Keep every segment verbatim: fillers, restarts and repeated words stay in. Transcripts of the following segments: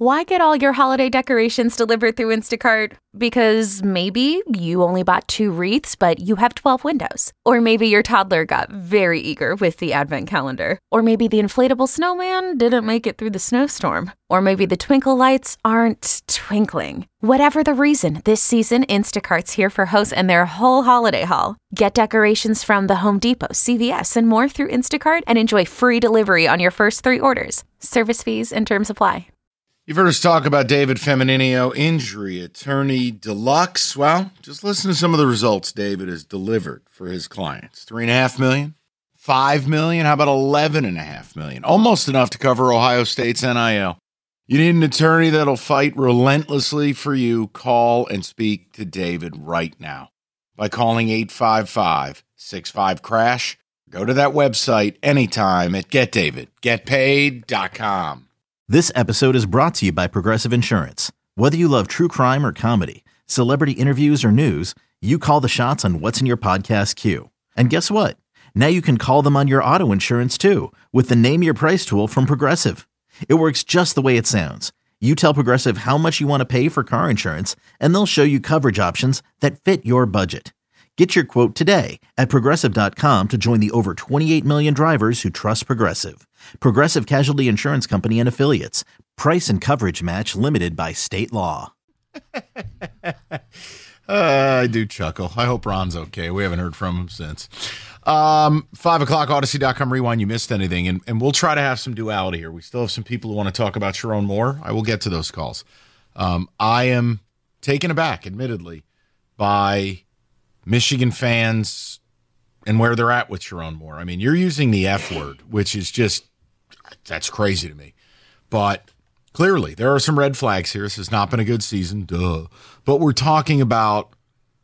Why get all your holiday decorations delivered through Instacart? Because maybe you only bought two wreaths, but you have twelve windows. Or maybe your toddler got very eager with the advent calendar. Or maybe the inflatable snowman didn't make it through the snowstorm. Or maybe the twinkle lights aren't twinkling. Whatever the reason, this season, Instacart's here for hosts and their whole holiday haul. Get decorations from the Home Depot, C V S, and more through Instacart and enjoy free delivery on your first three orders. Service fees and terms apply. You've heard us talk about David Femininio, injury attorney deluxe. Well, just listen to some of the results David has delivered for his clients. Three and a half million, five million, how about eleven and a half million? Almost enough to cover Ohio State's N I L. You need an attorney that'll fight relentlessly for you. Call and speak to David right now by calling eight five five, six five, crash. Go to that website anytime at get david get paid dot com. This episode is brought to you by Progressive Insurance. Whether you love true crime or comedy, celebrity interviews or news, you call the shots on what's in your podcast queue. And guess what? Now you can call them on your auto insurance too with the Name Your Price tool from Progressive. It works just the way it sounds. You tell Progressive how much you want to pay for car insurance, and they'll show you coverage options that fit your budget. Get your quote today at progressive dot com to join the over twenty-eight million drivers who trust Progressive. Progressive Casualty Insurance Company and Affiliates. Price and coverage match limited by state law. uh, I do chuckle. I hope Ron's okay. We haven't heard from him since. Um, five o'clock, Odyssey dot com rewind. You missed anything, and, and we'll try to have some duality here. We still have some people who want to talk about Sharon Moore. I will get to those calls. Um, I am taken aback, admittedly, by Michigan fans and where they're at with Sharon Moore. I mean, you're using the F word, which is just, that's crazy to me. But clearly, there are some red flags here. This has not been a good season, duh. But we're talking about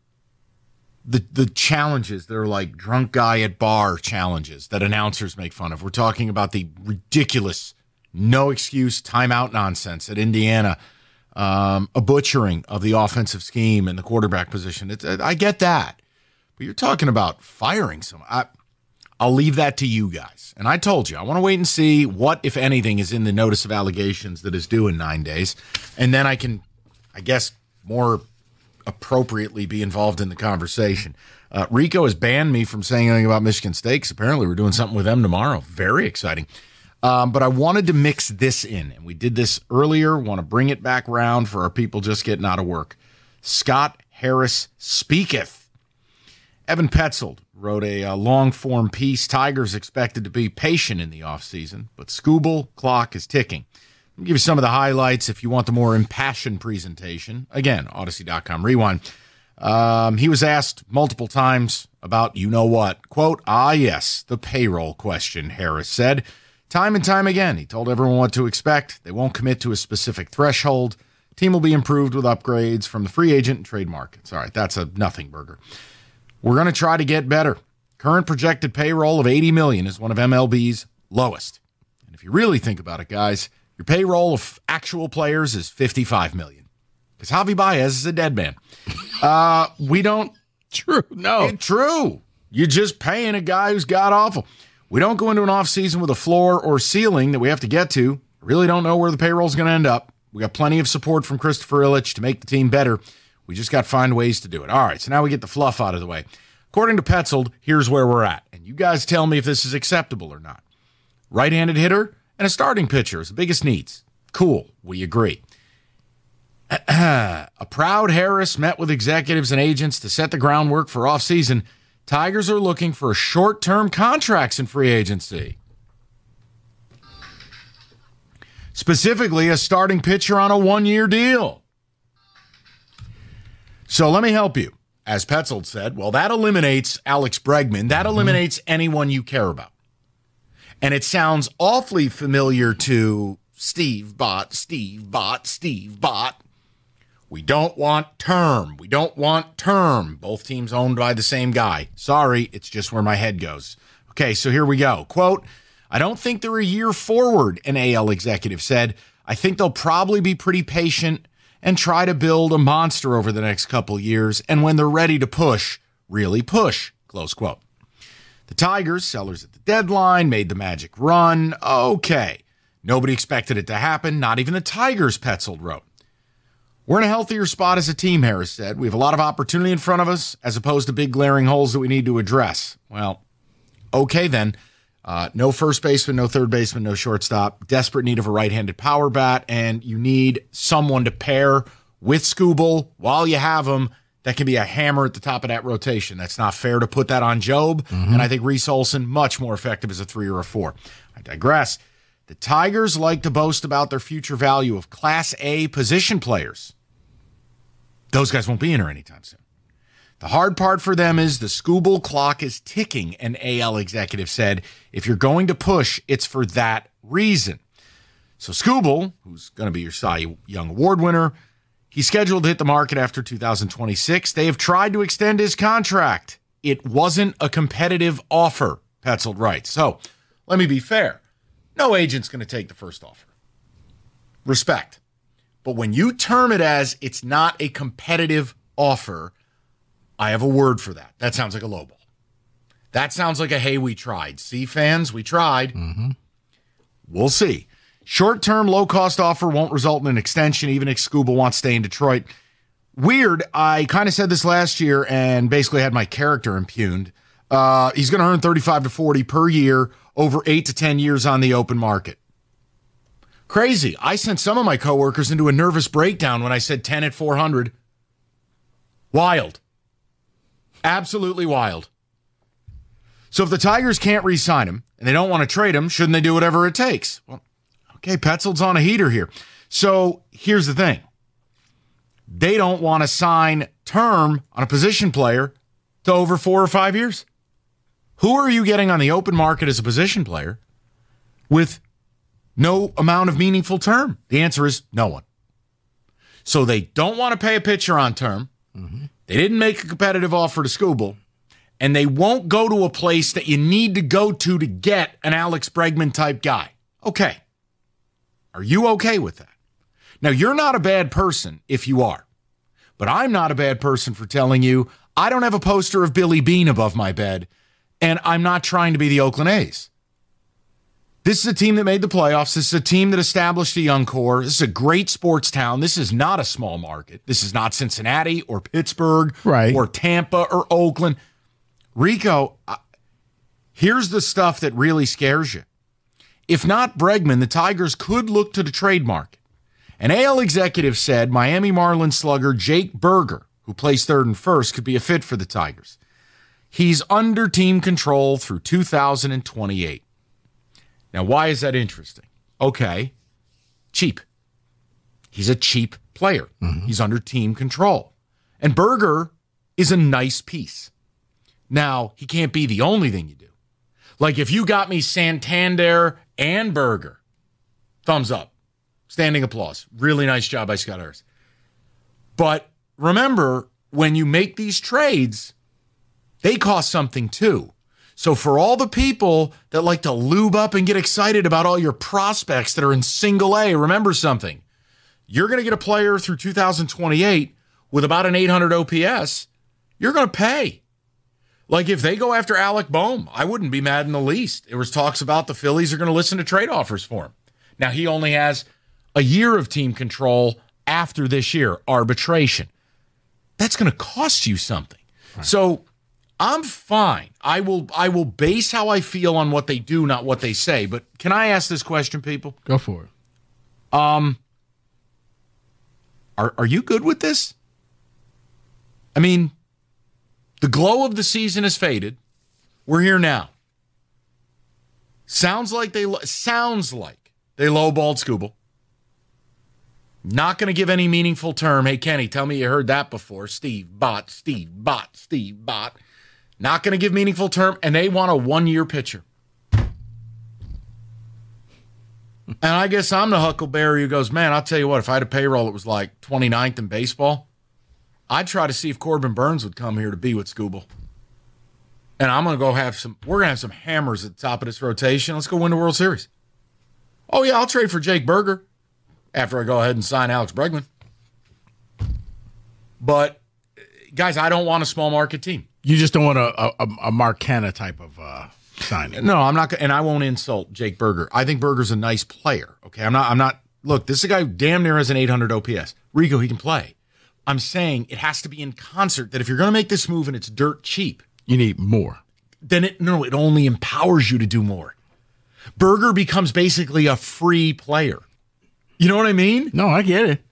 the the challenges. They're like drunk guy at bar challenges that announcers make fun of. We're talking about the ridiculous, no excuse timeout nonsense at Indiana. Um, a butchering of the offensive scheme and the quarterback position. It's, I get that. But you're talking about firing someone. I, I'll leave that to you guys. And I told you, I want to wait and see what, if anything, is in the notice of allegations that is due in nine days. And then I can, I guess, more appropriately be involved in the conversation. Uh, Rico has banned me from saying anything about Michigan State, 'cause apparently we're doing something with them tomorrow. Very exciting. Um, but I wanted to mix this in, and we did this earlier. Want to bring it back round for our people just getting out of work. Scott Harris speaketh. Evan Petzold wrote a, a long-form piece. Tigers expected to be patient in the offseason, but Scooble clock is ticking. I'll give you some of the highlights if you want the more impassioned presentation. Again, Odyssey dot com rewind. Um, he was asked multiple times about you-know-what. Quote, ah, yes, the payroll question, Harris said. Time and time again, he told everyone what to expect. They won't commit to a specific threshold. Team will be improved with upgrades from the free agent and trade markets. All right, that's a nothing burger. We're going to try to get better. Current projected payroll of eighty million dollars is one of M L B's lowest. And if you really think about it, guys, your payroll of actual players is fifty-five million dollars. Because Javi Baez is a dead man. Uh, we don't. True. No. It, true. You're just paying a guy who's god awful. We don't go into an offseason with a floor or ceiling that we have to get to. Really don't know where the payroll is going to end up. We got plenty of support from Christopher Ilitch to make the team better. We just got to find ways to do it. All right, so now we get the fluff out of the way. According to Petzold, here's where we're at. And you guys tell me if this is acceptable or not. Right-handed hitter and a starting pitcher is the biggest needs. Cool, we agree. A proud Harris met with executives and agents to set the groundwork for offseason. Tigers are looking for short-term contracts in free agency. Specifically, a starting pitcher on a one-year deal. So let me help you. As Petzold said, well, that eliminates Alex Bregman. That eliminates anyone you care about. And it sounds awfully familiar to Steve Bott, Steve Bott, Steve Bott. We don't want term. We don't want term. Both teams owned by the same guy. Sorry, it's just where my head goes. Okay, so here we go. Quote, I don't think they're a year forward, an A L executive said. I think they'll probably be pretty patient and try to build a monster over the next couple years, and when they're ready to push, really push, close quote. The Tigers, sellers at the deadline, made the magic run. Okay. Nobody expected it to happen, not even the Tigers, Petzold wrote. We're in a healthier spot as a team, Harris said. We have a lot of opportunity in front of us as opposed to big glaring holes that we need to address. Well, okay then. Uh, no first baseman, no third baseman, no shortstop. Desperate need of a right-handed power bat, and you need someone to pair with Skubal while you have him. That can be a hammer at the top of that rotation. That's not fair to put that on Job, mm-hmm. and I think Reese Olson much more effective as a three or a four. I digress. The Tigers like to boast about their future value of Class A position players. Those guys won't be in here anytime soon. The hard part for them is the Skubal clock is ticking, an A L executive said. If you're going to push, it's for that reason. So Skubal, who's going to be your Cy Young Award winner, he's scheduled to hit the market after two thousand twenty-six. They have tried to extend his contract. It wasn't a competitive offer, Petzold writes. So let me be fair. No agent's going to take the first offer. Respect. But when you term it as it's not a competitive offer, I have a word for that. That sounds like a lowball. That sounds like a, hey, we tried. See, fans, we tried. Mm-hmm. We'll see. Short-term, low-cost offer won't result in an extension, even if Skubal wants to stay in Detroit. Weird. I kind of said this last year and basically had my character impugned. Uh, he's going to earn thirty-five to forty per year over eight to ten years on the open market. Crazy. I sent some of my coworkers into a nervous breakdown when I said ten at four hundred. Wild. Absolutely wild. So if the Tigers can't re-sign him and they don't want to trade him, shouldn't they do whatever it takes? Well, okay, Petzold's on a heater here. So here's the thing. They don't want to sign term on a position player to over four or five years. Who are you getting on the open market as a position player with no amount of meaningful term? The answer is no one. So they don't want to pay a pitcher on term. Mm-hmm. They didn't make a competitive offer to Skubal, and they won't go to a place that you need to go to to get an Alex Bregman type guy. Okay. Are you okay with that? Now, you're not a bad person if you are, but I'm not a bad person for telling you I don't have a poster of Billy Beane above my bed, and I'm not trying to be the Oakland A's. This is a team that made the playoffs. This is a team that established a young core. This is a great sports town. This is not a small market. This is not Cincinnati or Pittsburgh right. or Tampa or Oakland. Rico, uh, here's the stuff that really scares you. If not Bregman, the Tigers could look to the trade market. An A L executive said Miami Marlins slugger Jake Burger, who plays third and first, could be a fit for the Tigers. He's under team control through two thousand twenty-eight. Now, why is that interesting? Okay, cheap. He's a cheap player. Mm-hmm. He's under team control. And Burger is a nice piece. Now, he can't be the only thing you do. Like if you got me Santander and Burger, thumbs up. Standing applause. Really nice job by Scott Harris. But remember, when you make these trades, they cost something too. So for all the people that like to lube up and get excited about all your prospects that are in single A, remember something. You're going to get a player through two thousand twenty-eight with about an eight hundred O P S. You're going to pay. Like if they go after Alec Boehm, I wouldn't be mad in the least. There was talks about the Phillies are going to listen to trade offers for him. Now he only has a year of team control after this year, arbitration. That's going to cost you something. Right. So I'm fine. I will I will base how I feel on what they do, not what they say. But can I ask this question, people? Go for it. Um, are are you good with this? I mean, the glow of the season has faded. We're here now. Sounds like they sounds like they lowballed Skubal. Not going to give any meaningful term. Hey, Kenny, tell me you heard that before. Steve Bott, Steve Bott, Steve Bott. Not going to give meaningful term, and they want a one-year pitcher. And I guess I'm the huckleberry who goes, man, I'll tell you what, if I had a payroll that was like twenty-ninth in baseball, I'd try to see if Corbin Burns would come here to be with Skubal. And I'm going to go have some, we're going to have some hammers at the top of this rotation. Let's go win the World Series. Oh, yeah, I'll trade for Jake Burger after I go ahead and sign Alex Bregman. But, guys, I don't want a small market team. You just don't want a, a, a Mark Canha type of uh, signing. No, I'm not, and I won't insult Jake Berger. I think Berger's a nice player. Okay, I'm not. I'm not. Look, this is a guy who damn near has an eight hundred O P S. Rico, he can play. I'm saying it has to be in concert. That if you're going to make this move and it's dirt cheap, you need more. Then it no, it only empowers you to do more. Berger becomes basically a free player. You know what I mean? No, I get it.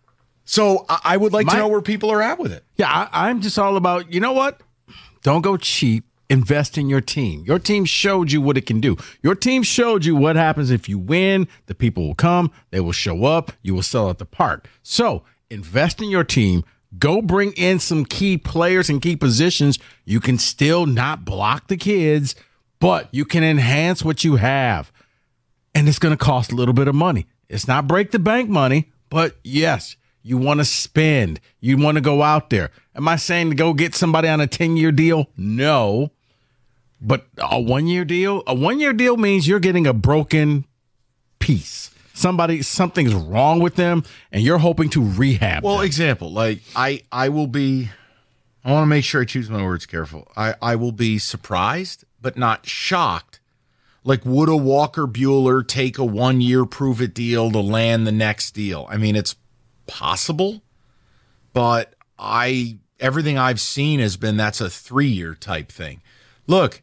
So I, I would like My, to know where people are at with it. Yeah, I, I'm just all about, you know what? Don't go cheap. Invest in your team. Your team showed you what it can do. Your team showed you what happens if you win. The people will come. They will show up. You will sell at the park. So invest in your team. Go bring in some key players and key positions. You can still not block the kids, but you can enhance what you have. And it's going to cost a little bit of money. It's not break the bank money, but yes, you want to spend. You want to go out there. Am I saying to go get somebody on a ten-year deal? No. But a one-year deal? A one-year deal means you're getting a broken piece. Somebody, something's wrong with them, and you're hoping to rehab Well, them. example, like I, I will be, I want to make sure I choose my words careful. I, I will be surprised, but not shocked. Like, would a Walker Buehler take a one-year prove-it deal to land the next deal? I mean, it's possible, but I everything I've seen has been that's a three-year type thing. Look,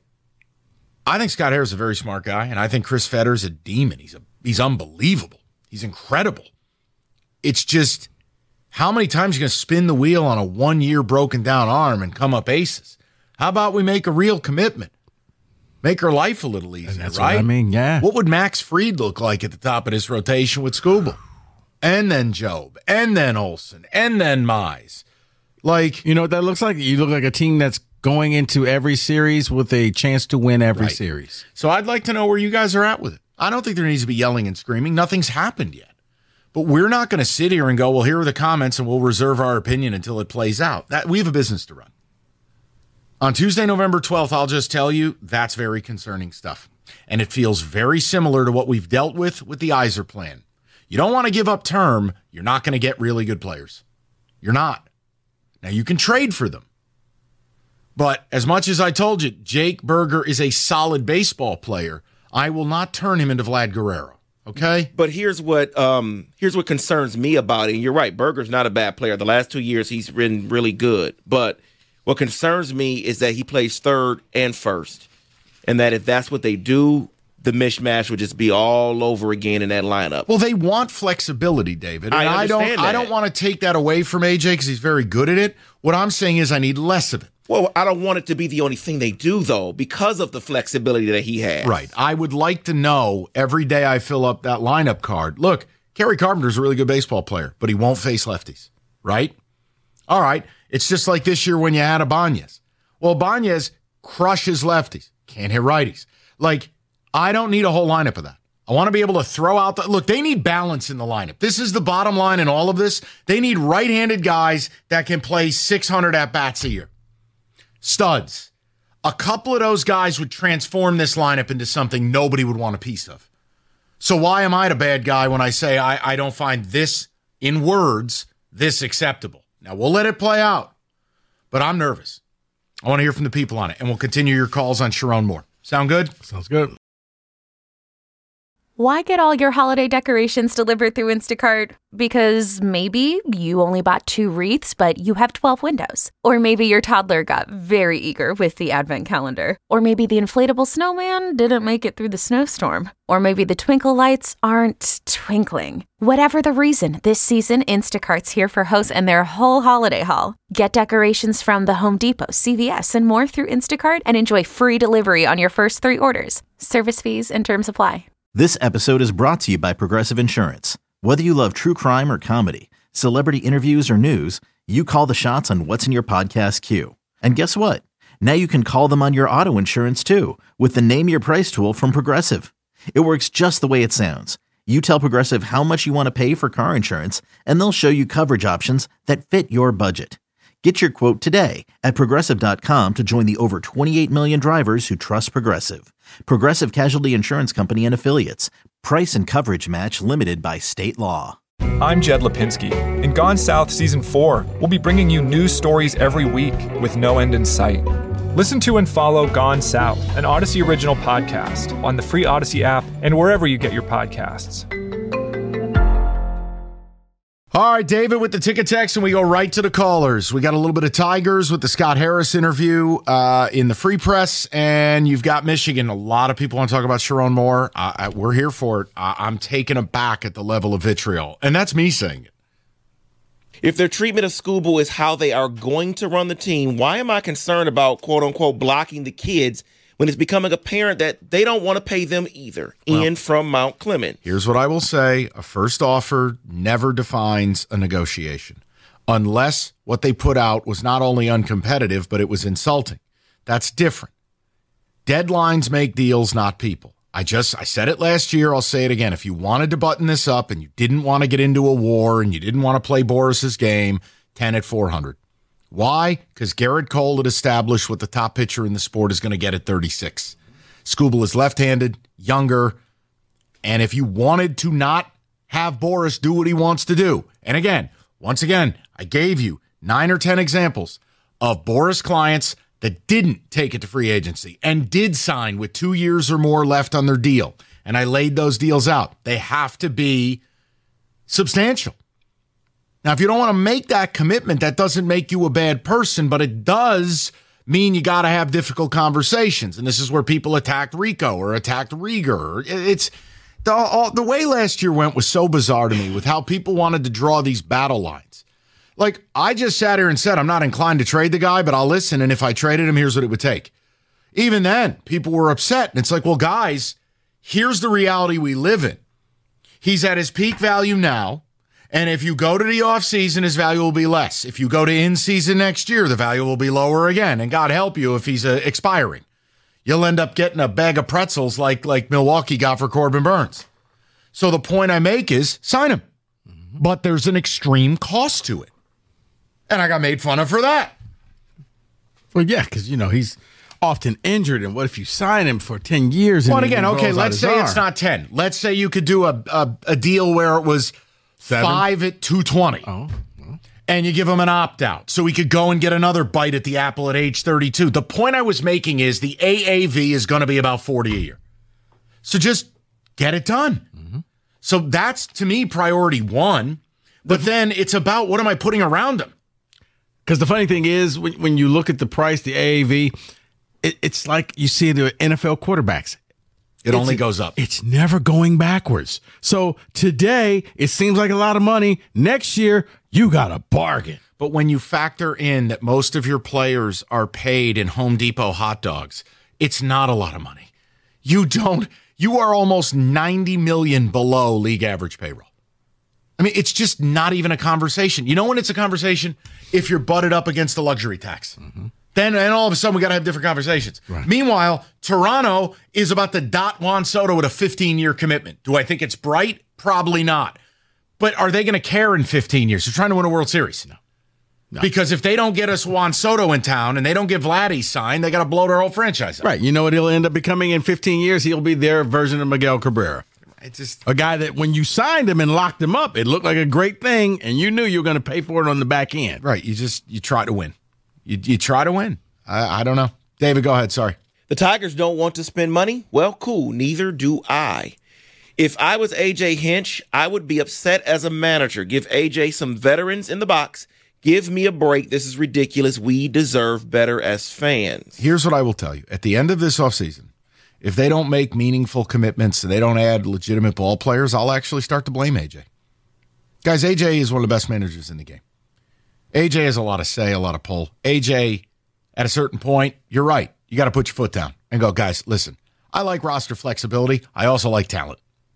I think Scott Harris is a very smart guy, and I think Chris Fetter's a demon. He's a he's unbelievable. He's incredible. It's just how many times are you going to spin the wheel on a one-year broken-down arm and come up aces? How about we make a real commitment? Make her life a little easier, that's right? what I mean, yeah. What would Max Fried look like at the top of this rotation with Skubal? And then Job, and then Olsen, and then Mize. Like, you know what that looks like? You look like a team that's going into every series with a chance to win every Right. series. So I'd like to know where you guys are at with it. I don't think there needs to be yelling and screaming. Nothing's happened yet. But we're not going to sit here and go, well, here are the comments, and we'll reserve our opinion until it plays out. That we have a business to run. On Tuesday, November twelfth, I'll just tell you, that's very concerning stuff. And it feels very similar to what we've dealt with with the Yzer plan. You don't want to give up term. You're not going to get really good players. You're not. Now, you can trade for them. But as much as I told you, Jake Berger is a solid baseball player, I will not turn him into Vlad Guerrero. Okay? But here's what um, here's what concerns me about it. And you're right, Berger's not a bad player. The last two years, he's been really good. But what concerns me is that he plays third and first. And that if that's what they do, the mishmash would just be all over again in that lineup. Well, they want flexibility, David. And I I don't understand I that. don't want to take that away from A J because he's very good at it. What I'm saying is I need less of it. Well, I don't want it to be the only thing they do, though, because of the flexibility that he has. Right. I would like to know every day I fill up that lineup card. Look, Kerry Carpenter's a really good baseball player, but he won't face lefties. Right? All right. It's just like this year when you had Ibanez. Well, Ibanez crushes lefties. Can't hit righties. Like, I don't need a whole lineup of that. I want to be able to throw out the look. They need balance in the lineup. This is the bottom line in all of this. They need right-handed guys that can play six hundred at bats a year. Studs. A couple of those guys would transform this lineup into something nobody would want a piece of. So why am I the bad guy when I say I, I don't find this, in words, this acceptable? Now, we'll let it play out, but I'm nervous. I want to hear from the people on it, and we'll continue your calls on Sharon Moore. Sound good? Sounds good. Why get all your holiday decorations delivered through Instacart? Because maybe you only bought two wreaths, but you have twelve windows. Or maybe your toddler got very eager with the advent calendar. Or maybe the inflatable snowman didn't make it through the snowstorm. Or maybe the twinkle lights aren't twinkling. Whatever the reason, this season, Instacart's here for hosts and their whole holiday haul. Get decorations from the Home Depot, C V S, and more through Instacart and enjoy free delivery on your first three orders. Service fees and terms apply. This episode is brought to you by Progressive Insurance. Whether you love true crime or comedy, celebrity interviews or news, you call the shots on what's in your podcast queue. And guess what? Now you can call them on your auto insurance too with the Name Your Price tool from Progressive. It works just the way it sounds. You tell Progressive how much you want to pay for car insurance, and they'll show you coverage options that fit your budget. Get your quote today at Progressive dot com to join the over twenty-eight million drivers who trust Progressive. Progressive Casualty Insurance Company and Affiliates. Price and coverage match limited by state law. I'm Jed Lipinski. In Gone South Season four, we'll be bringing you news stories every week with no end in sight. Listen to and follow Gone South, an Odyssey original podcast, on the free Odyssey app and wherever you get your podcasts. All right, David with the ticket text, and we go right to the callers. We got a little bit of Tigers with the Scott Harris interview uh, in the Free Press, and you've got Michigan. A lot of people want to talk about Sharon Moore. Uh, I, we're here for it. I, I'm taken aback at the level of vitriol, and that's me saying it. If their treatment of Scooble is how they are going to run the team, why am I concerned about, quote-unquote, blocking the kids when it's becoming apparent that they don't want to pay them either? Well, Ian from Mount Clement. Here's what I will say. A first offer never defines a negotiation unless what they put out was not only uncompetitive, but it was insulting. That's different. Deadlines make deals, not people. I just, I said it last year. I'll say it again. If you wanted to button this up and you didn't want to get into a war and you didn't want to play Boris's game, ten at four hundred. Why? Because Garrett Cole had established what the top pitcher in the sport is going to get at thirty-six. Skubal is left-handed, younger, and if you wanted to not have Boris do what he wants to do, and again, once again, I gave you nine or ten examples of Boris clients that didn't take it to free agency and did sign with two years or more left on their deal, and I laid those deals out. They have to be substantial. Now, if you don't want to make that commitment, that doesn't make you a bad person, but it does mean you got to have difficult conversations. And this is where people attacked Rico or attacked Rieger. It's the, all, the way last year went was so bizarre to me with how people wanted to draw these battle lines. Like, I just sat here and said, I'm not inclined to trade the guy, but I'll listen. And if I traded him, here's what it would take. Even then, people were upset. And it's like, well, guys, here's the reality we live in. He's at his peak value now. And if you go to the offseason, his value will be less. If you go to in-season next year, the value will be lower again. And God help you if he's uh, expiring. You'll end up getting a bag of pretzels like, like Milwaukee got for Corbin Burns. So the point I make is sign him. Mm-hmm. But there's an extreme cost to it. And I got made fun of for that. Well, yeah, because, you know, he's often injured. And what if you sign him for ten years? And well, again, okay, let's say arm? It's not ten. Let's say you could do a, a, a deal where it was Seven? five at two twenty. Oh. oh. And you give him an opt-out. So he could go and get another bite at the apple at age thirty-two. The point I was making is the A A V is going to be about forty a year. So just get it done. Mm-hmm. So that's, to me, priority one. But the, then it's about what am I putting around him? Because the funny thing is, when, when you look at the price, the A A V, it, it's like you see the N F L quarterbacks. It it's, only goes up. It's never going backwards. So today, it seems like a lot of money. Next year, you got a bargain. But when you factor in that most of your players are paid in Home Depot hot dogs, it's not a lot of money. You don't, you are almost ninety million below league average payroll. I mean, it's just not even a conversation. You know when it's a conversation? If you're butted up against the luxury tax. Mm-hmm. Then and all of a sudden, we got to have different conversations. Right. Meanwhile, Toronto is about to dot Juan Soto with a fifteen-year commitment. Do I think it's bright? Probably not. But are they going to care in fifteen years? They're trying to win a World Series. No. no. Because if they don't get us Juan Soto in town and they don't get Vladdy signed, they got to blow their whole franchise up. Right. You know what he'll end up becoming in fifteen years? He'll be their version of Miguel Cabrera. It's just a guy that when you signed him and locked him up, it looked like a great thing, and you knew you were going to pay for it on the back end. Right. You just you try to win. You you try to win. I, I don't know. David, go ahead. Sorry. The Tigers don't want to spend money? Well, cool. Neither do I. If I was A J Hinch, I would be upset as a manager. Give A J some veterans in the box. Give me a break. This is ridiculous. We deserve better as fans. Here's what I will tell you. At the end of this offseason, if they don't make meaningful commitments and they don't add legitimate ball players, I'll actually start to blame A J. Guys, A J is one of the best managers in the game. A J has a lot of say, a lot of pull. A J, at a certain point, you're right. You got to put your foot down and go, guys, listen, I like roster flexibility. I also like talent.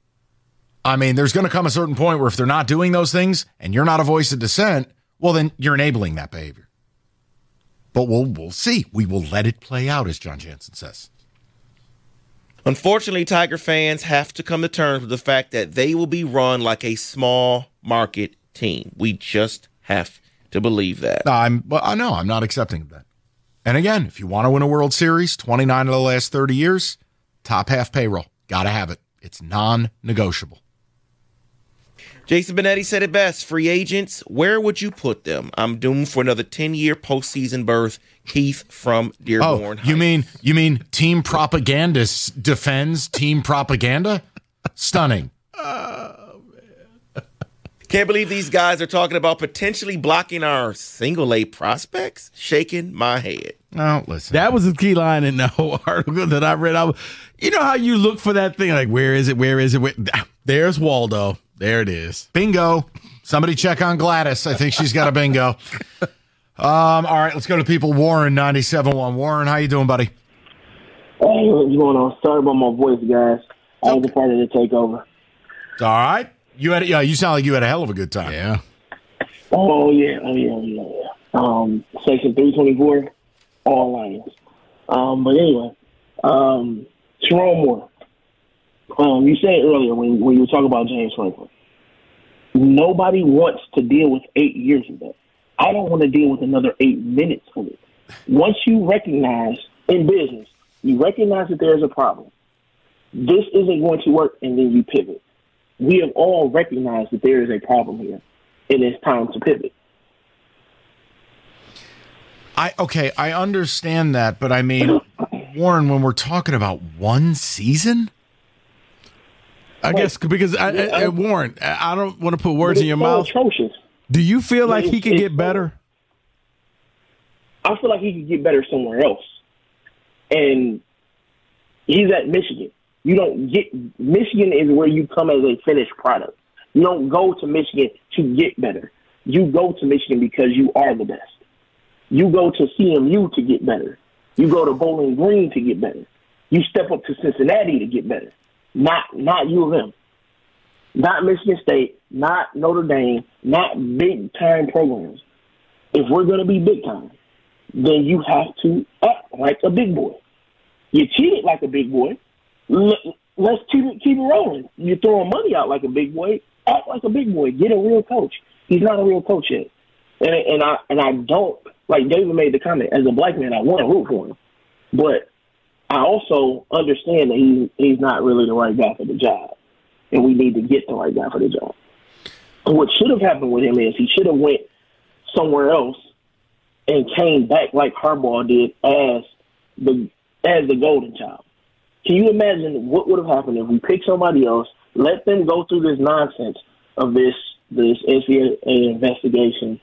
I mean, there's going to come a certain point where if they're not doing those things and you're not a voice of dissent, well, then you're enabling that behavior. But we'll we'll see. We will let it play out, as John Jansen says. Unfortunately, Tiger fans have to come to terms with the fact that they will be run like a small market team. We just have to believe that. No, I'm, well, I know. I'm not accepting that. And again, if you want to win a World Series, twenty-nine of the last thirty years, top half payroll. Got to have it. It's non-negotiable. Jason Benetti said it best. Free agents, where would you put them? I'm doomed for another ten-year postseason berth. Keith from Dearborn. Oh, you mean you mean team propagandist defends team propaganda? Stunning. Oh, man. Can't believe these guys are talking about potentially blocking our single A prospects. Shaking my head. No, listen. That was the key line in the whole article that I read. I was, you know how you look for that thing? Like, where is it? Where is it? Where? There's Waldo. There it is. Bingo. Somebody check on Gladys. I think she's got a bingo. Um, all right, let's go to people. Warren, ninety-seven point one. Warren, how you doing, buddy? Hey, what's going on? Sorry about my voice, guys. I was a part of the takeover. It's all right. You had, yeah, you sound like you had a hell of a good time. Yeah. Oh, yeah. Oh, yeah. Oh, yeah. yeah. Um, Section three twenty-four, all Lions. Um, but anyway, um, Sherrone Moore. Um, you said earlier when, when you were talking about James Franklin, nobody wants to deal with eight years of that. I don't want to deal with another eight minutes of it. Once you recognize in business, you recognize that there's a problem. This isn't going to work, and then you pivot. We have all recognized that there is a problem here, and it's time to pivot. I okay, I understand that, but I mean, Warren, when we're talking about one season, I Wait, guess because I, yeah, I, I, I- Warren, I I don't want to put words in your so mouth. Atrocious. Do you feel like It's- he could it's get so- better? I feel like he could get better somewhere else. And he's at Michigan. You don't get Michigan is where you come as a finished product. You don't go to Michigan to get better. You go to Michigan because you are the best. You go to C M U to get better. You go to Bowling Green to get better. You step up to Cincinnati to get better. Not not U of M. Not Michigan State, not Notre Dame, not big time programs. If we're gonna be big time, then you have to act like a big boy. You cheated like a big boy. L- Let's keep it, keep it rolling. You're throwing money out like a big boy. Act like a big boy. Get a real coach. He's not a real coach yet. And, and I and I don't, like David made the comment, as a black man, I want to root for him. But I also understand that he, he's not really the right guy for the job. And we need to get the right guy for the job. And what should have happened with him is he should have went somewhere else and came back like Harbaugh did as the as the golden child. Can you imagine what would have happened if we picked somebody else, let them go through this nonsense of this this N C double A investigation?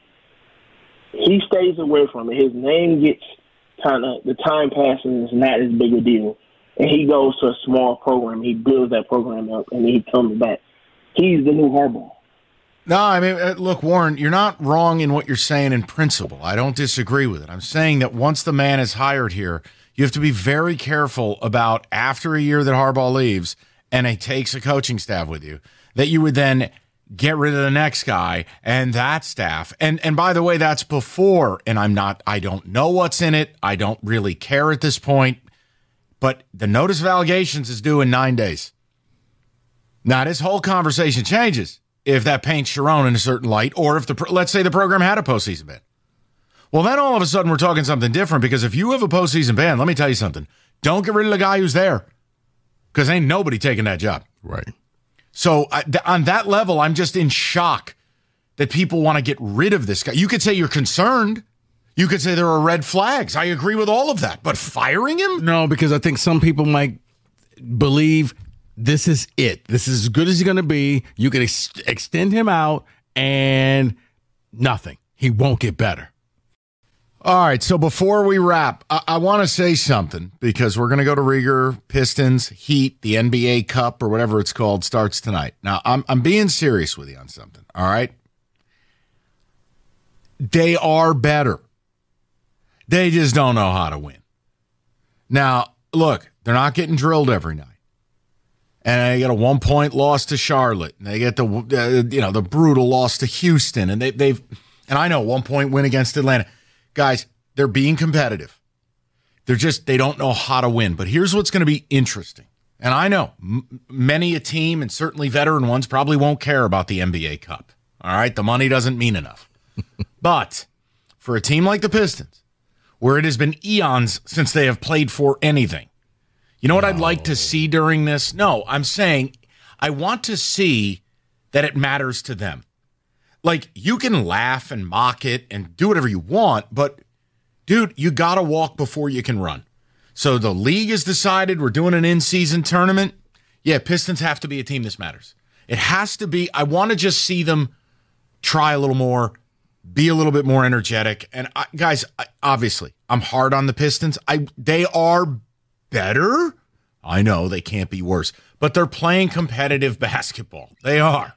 He stays away from it. His name gets kind of, the time passes, and it's not as big a deal. And he goes to a small program. He builds that program up, and then he comes back. He's the new Harbaugh. no, I mean, uh, look, Warren, you're not wrong in what you're saying in principle. I don't disagree with it. I'm saying that once the man is hired here, you have to be very careful about after a year that Harbaugh leaves and he takes a coaching staff with you, that you would then get rid of the next guy and that staff. And and by the way, that's before, and I'm not, I don't know what's in it. I don't really care at this point. But the notice of allegations is due in nine days. Now, this whole conversation changes if that paints Sherrone in a certain light, or if the pro- let's say the program had a postseason ban. Well, then all of a sudden we're talking something different, because if you have a postseason ban, let me tell you something. Don't get rid of the guy who's there, because ain't nobody taking that job. Right. So I, th- on that level, I'm just in shock that people want to get rid of this guy. You could say you're concerned. You could say there are red flags. I agree with all of that. But firing him? No, because I think some people might believe this is it. This is as good as he's going to be. You can ex- extend him out and nothing. He won't get better. All right, so before we wrap, I, I want to say something, because we're going to go to Rieger, Pistons, Heat, the N B A Cup, or whatever it's called, starts tonight. Now, I'm I'm being serious with you on something, all right? They are better. They just don't know how to win. Now, look, they're not getting drilled every night. And they get a one-point loss to Charlotte, and they get the uh, you know the brutal loss to Houston, and they, they've and I know one-point win against Atlanta. Guys, they're being competitive. They're just, they don't know how to win. But here's what's going to be interesting. And I know m- many a team, and certainly veteran ones, probably won't care about the N B A Cup. All right? The money doesn't mean enough. But for a team like the Pistons, where it has been eons since they have played for anything, you know what no. I'd like to see during this? No, I'm saying I want to see that it matters to them. Like, you can laugh and mock it and do whatever you want, but, dude, you got to walk before you can run. So the league has decided we're doing an in-season tournament. Yeah, Pistons have to be a team this matters. It has to be. I want to just see them try a little more, be a little bit more energetic. And, I, guys, I, obviously, I'm hard on the Pistons. I They are better. I know they can't be worse, but they're playing competitive basketball. They are.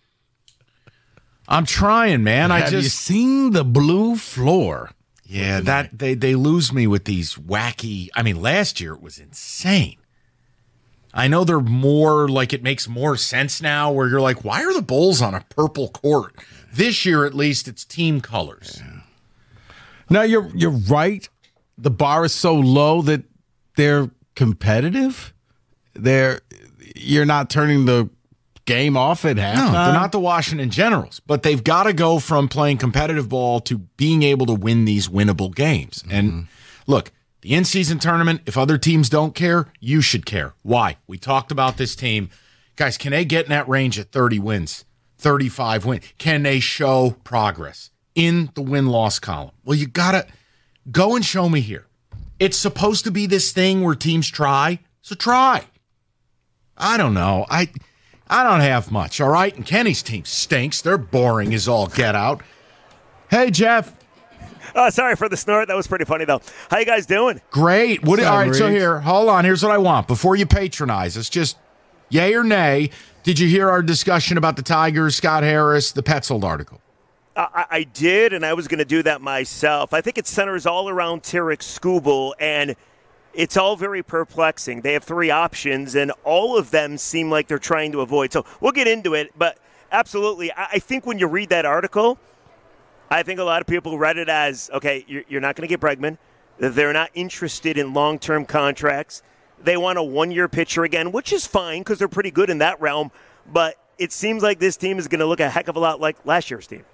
I'm trying, man. Have I just you seen the blue floor? Yeah, that they they lose me with these wacky. I mean, last year it was insane. I know they're more like it makes more sense now where you're like, why are the Bulls on a purple court? This year, at least, it's team colors. Yeah. Now, you're you're right. The bar is so low that they're competitive. They're You're not turning the game off at halftime. No, they're not the Washington Generals, but they've got to go from playing competitive ball to being able to win these winnable games. Mm-hmm. And look, the in-season tournament, if other teams don't care, you should care. Why? We talked about this team. Guys, can they get in that range at thirty wins, thirty-five wins? Can they show progress in the win-loss column? Well, you got to go and show me here. It's supposed to be this thing where teams try, so try. I don't know. I I don't have much, all right? And Kenny's team stinks. They're boring as all get out. Hey, Jeff. Oh, sorry for the snort. That was pretty funny, though. How you guys doing? Great. What? All right, so here, hold on. Here's what I want. Before you patronize us, just yay or nay, did you hear our discussion about the Tigers, Scott Harris, the Petzold article? I, I did, and I was going to do that myself. I think it centers all around Tarek Skubal, and it's all very perplexing. They have three options, and all of them seem like they're trying to avoid. So we'll get into it, but absolutely, I, I think when you read that article, I think a lot of people read it as, okay, you're, you're not going to get Bregman. They're not interested in long-term contracts. They want a one-year pitcher again, which is fine because they're pretty good in that realm, but it seems like this team is going to look a heck of a lot like last year's team.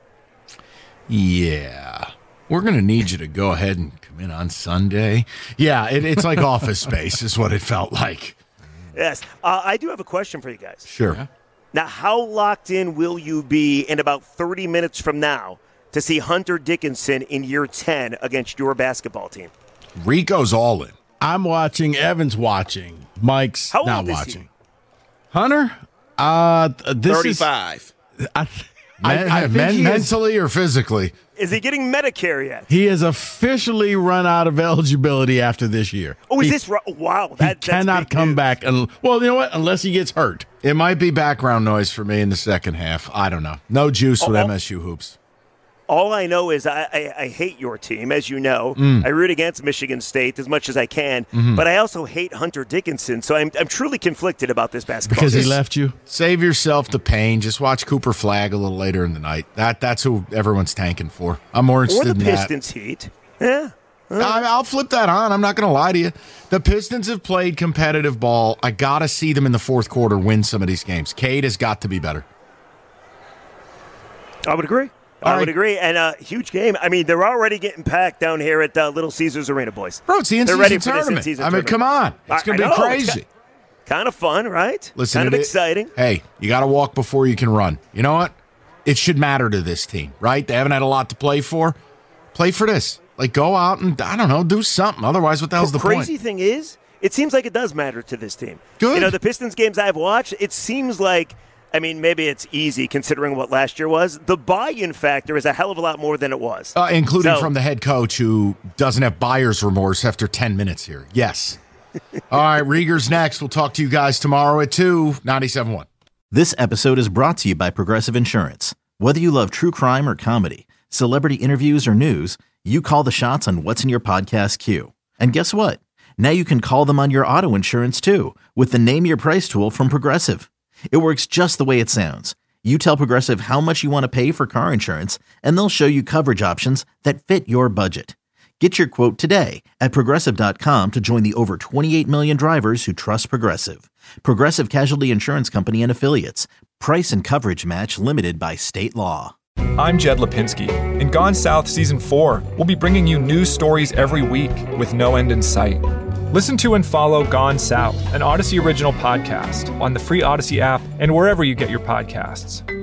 Yeah. We're going to need you to go ahead and come in on Sunday. Yeah, it, it's like Office Space is what it felt like. Yes. Uh, I do have a question for you guys. Sure. Yeah. Now, how locked in will you be in about thirty minutes from now to see Hunter Dickinson in year ten against your basketball team? Rico's all in. I'm watching. Evan's watching. Mike's how not old is watching. He? Hunter? Uh, this thirty-five. Is, I, Men, I, I men, he mentally is, or physically? Is he getting Medicare yet? He has officially run out of eligibility after this year. Oh, is he, this right? Wow. That, he that's cannot come news. back. And, well, you know what? Unless he gets hurt. It might be background noise for me in the second half. I don't know. No juice with oh, M S U hoops. All I know is I, I, I hate your team, as you know. Mm. I root against Michigan State as much as I can, mm-hmm. but I also hate Hunter Dickinson, so I'm I'm truly conflicted about this basketball Because team. he left you? Save yourself the pain. Just watch Cooper Flagg a little later in the night. That That's who everyone's tanking for. I'm more interested in that. Or the in Pistons Heat. Yeah. I, I'll flip that on. I'm not going to lie to you. The Pistons have played competitive ball. I got to see them in the fourth quarter win some of these games. Cade has got to be better. I would agree. All I right. would agree. And a uh, huge game. I mean, they're already getting packed down here at uh, Little Caesars Arena, boys. Bro, it's the in-season they're ready tournament. For this in-season I mean, tournament. come on. It's going to be crazy. Kind of fun, right? Listen, kind of it, exciting. Hey, you got to walk before you can run. You know what? It should matter to this team, right? They haven't had a lot to play for. Play for this. Like, go out and, I don't know, do something. Otherwise, what the hell's the the point? crazy thing is, it seems like it does matter to this team. Good. You know, the Pistons games I've watched, it seems like, I mean, maybe it's easy considering what last year was. The buy-in factor is a hell of a lot more than it was. Uh, including so, from the head coach who doesn't have buyer's remorse after ten minutes here. Yes. All right, Rieger's next. We'll talk to you guys tomorrow at two, ninety-seven point one. This episode is brought to you by Progressive Insurance. Whether you love true crime or comedy, celebrity interviews or news, you call the shots on what's in your podcast queue. And guess what? Now you can call them on your auto insurance too with the Name Your Price tool from Progressive. It works just the way it sounds. You tell Progressive how much you want to pay for car insurance, and they'll show you coverage options that fit your budget. Get your quote today at Progressive dot com to join the over twenty-eight million drivers who trust Progressive. Progressive Casualty Insurance Company and Affiliates. Price and coverage match limited by state law. I'm Jed Lipinski. In Gone South Season four, we'll be bringing you news stories every week with no end in sight. Listen to and follow Gone South, an Odyssey original podcast, on the free Odyssey app and wherever you get your podcasts.